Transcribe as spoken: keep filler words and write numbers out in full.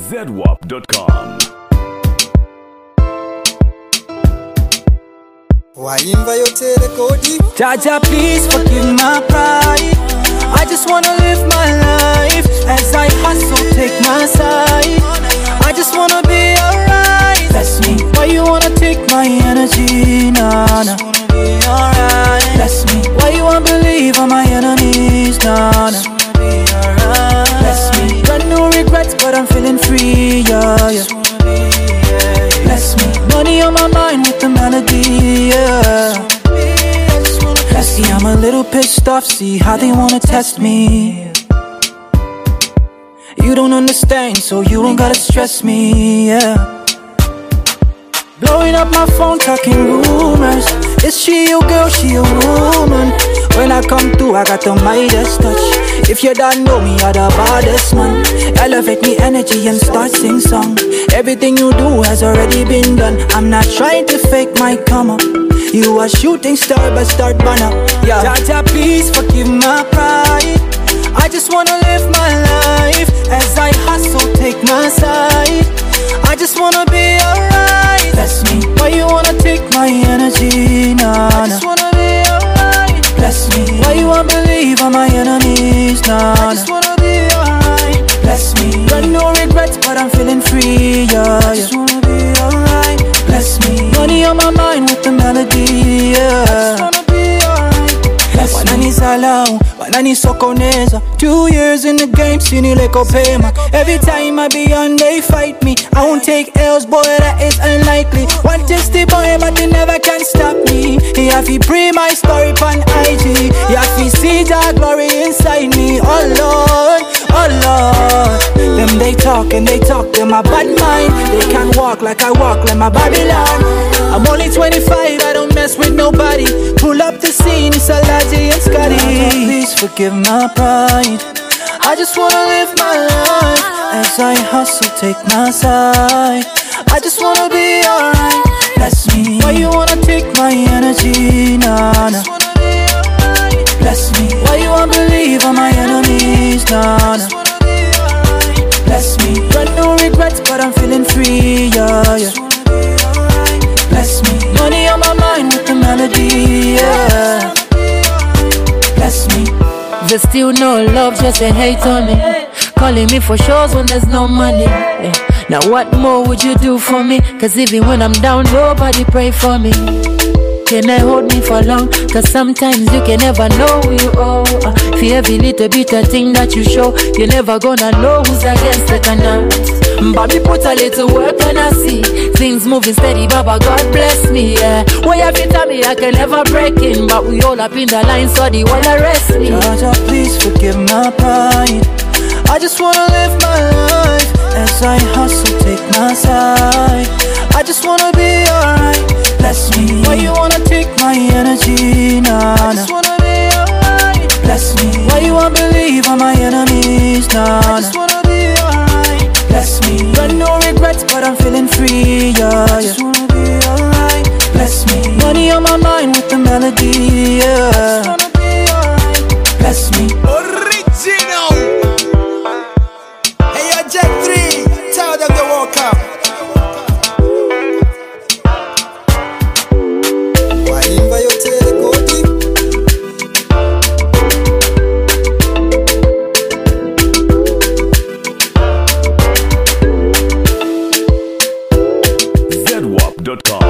zedwap dot com. Waimba yote rekodi. Jaja, please forgive my pride. I just wanna live my life as I hustle, take my side. I just wanna be alright. Bless me. Why you wanna take my energy? Nah, nah. Alright. Bless me. Why you wanna believe on my enemies? Nah, nah. Bless me. Got no regrets, but I'm feeling free. Yeah, yeah. Bless me. Money on my mind with the melody. Yeah. See, I'm a little pissed off, see how they wanna test me. You don't understand, so you don't gotta stress me, yeah. Blowing up my phone, talking rumors. Is she your girl, she a woman? When I come through, I got the Midas touch. If you don't know me, you're the baddest man. Elevate me energy and start sing song. Everything you do has already been done. I'm not trying to fake my come up. You a shooting star, but start burn up. Yeah. Jaja, please forgive my pride. I just wanna live my life as I hustle, take my side. I just wanna be alright. Bless me. Why you wanna take my energy? Nah, nah. I just wanna be alright. Bless me. Why you wanna believe on my enemies? Nah, nah. I just wanna be alright. Bless me. Got no regrets, but I'm feeling free. Yeah, I just wanna be alright. Bless me. Money on my mind with the melody. Yeah. I just wanna be alright. Bless me. Wanani salau, wanani sokoneza. Two years in the game, sini leko pema. Every time I be on, they fight me. I won't take L's, boy, that is unlikely. One testy boy, but they never can stop me. He have to pre my story on I G. He have to see the glory inside me. Oh Lord, oh Lord. Them they talk and they talk, them a bad mind. They can't walk like I walk, like my Babylon. I'm only twenty-five, I don't mess with nobody. Pull up the scene, it's a Alaji and Scotty. Please forgive my pride. I just wanna live my life as I hustle, take my side. I just wanna be alright. Bless me. Why you wanna take my energy? Nah, nah. Bless me. Why you wanna believe on my enemies? Nah, nah. Bless me. Got no regrets, but I'm feeling free. Yeah, yeah. Bless me. Money on my mind with the melody. Yeah. Bless me. There's still no love, just a hate on me. Calling me for shows when there's no money. Yeah. Now what more would you do for me? Cause even when I'm down, nobody pray for me. Can I hold me for long? Cause sometimes you can never know who you owe. uh, For every little bit of thing that you show, you're never gonna know who's against the canal. Bobby put a little work and I see things moving steady, Baba God bless me, yeah. Why have you tell me I can never break in? But we all up in the line, so they wanna arrest me. Jaja, please forgive my pride. I just wanna live my life as I hustle, take my side. I just wanna be alright. Bless me. Why you wanna take my energy? Nah, nah. I just wanna be alright. Bless me. Why you wanna believe on my enemies? Nah, nah. I just wanna be alright. Bless me. Got no regrets, but I'm feeling free. Yeah, I just wanna be alright. Bless me. Money on my mind with the melody. Yeah. I just wanna be alright. Bless me. Original. Hey, yo, Jack three. Tell them to walk out. Waimba yote rekodi. zedwap dot com.